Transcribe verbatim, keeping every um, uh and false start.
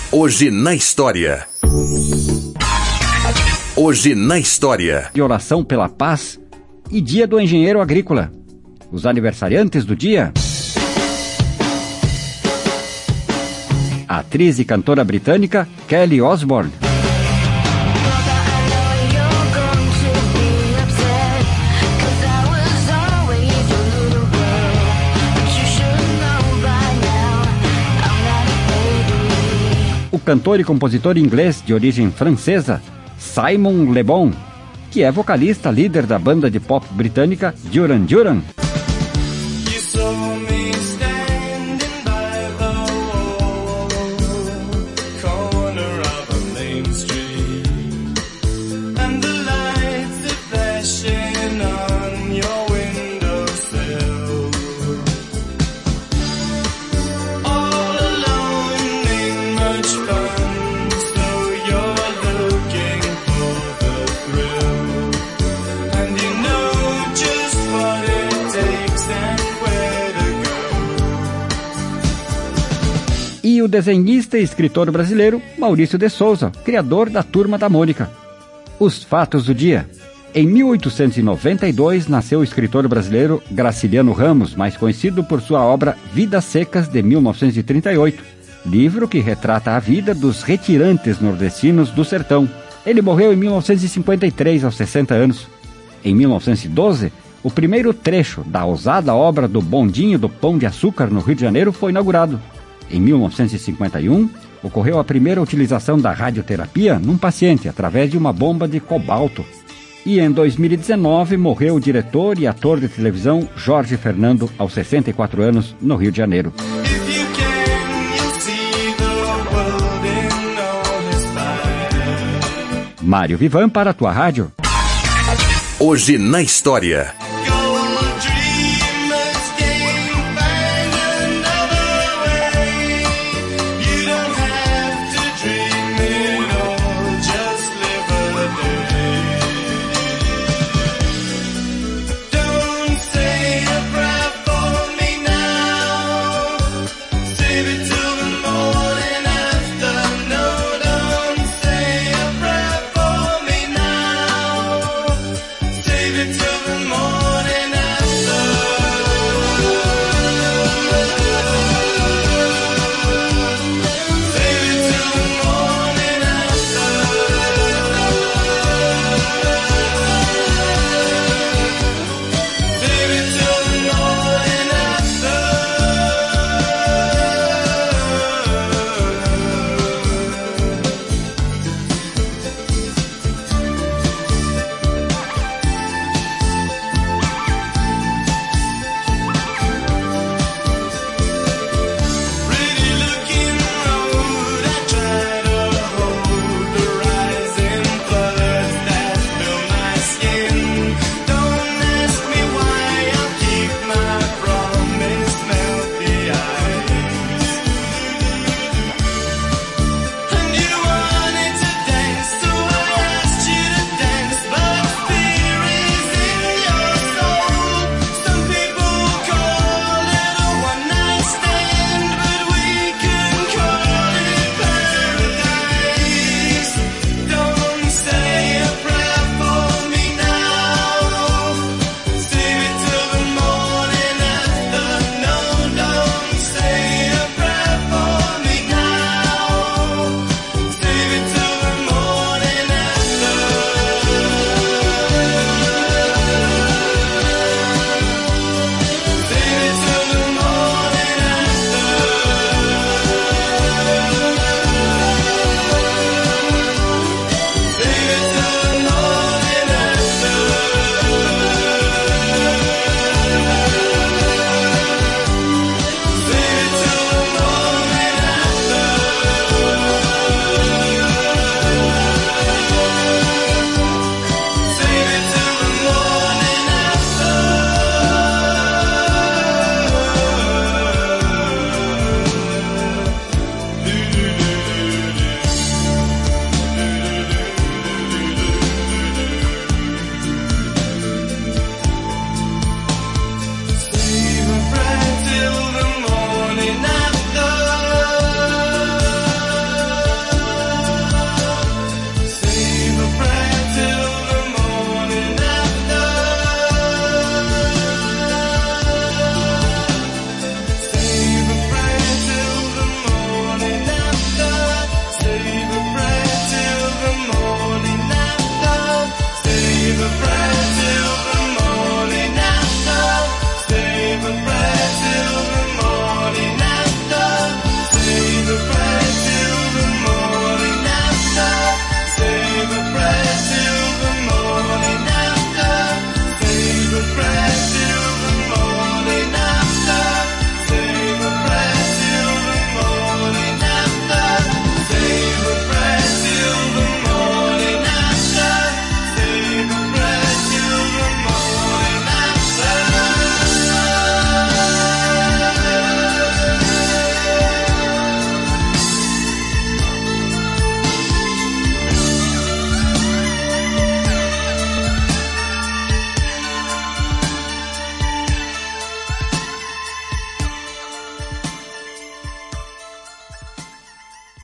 Hoje na história. Hoje na história. De oração pela paz e dia do engenheiro agrícola. Os aniversariantes do dia. A atriz e cantora britânica Kelly Osbourne. O cantor e compositor inglês de origem francesa Simon Le Bon, que é vocalista líder da banda de pop britânica Duran Duran. E o desenhista e escritor brasileiro Maurício de Souza, criador da Turma da Mônica. Os fatos do dia. Em mil oitocentos e noventa e dois nasceu o escritor brasileiro Graciliano Ramos, mais conhecido por sua obra Vidas Secas, de mil novecentos e trinta e oito, livro que retrata a vida dos retirantes nordestinos do sertão. Ele morreu em mil novecentos e cinquenta e três, aos sessenta anos. Em mil novecentos e doze, o primeiro trecho da ousada obra do Bondinho do Pão de Açúcar, no Rio de Janeiro, foi inaugurado. Em mil novecentos e cinquenta e um, ocorreu a primeira utilização da radioterapia num paciente através de uma bomba de cobalto. E em dois mil e dezenove, morreu o diretor e ator de televisão Jorge Fernando, aos sessenta e quatro anos, no Rio de Janeiro. Mário Vivan para a tua rádio. Hoje na história.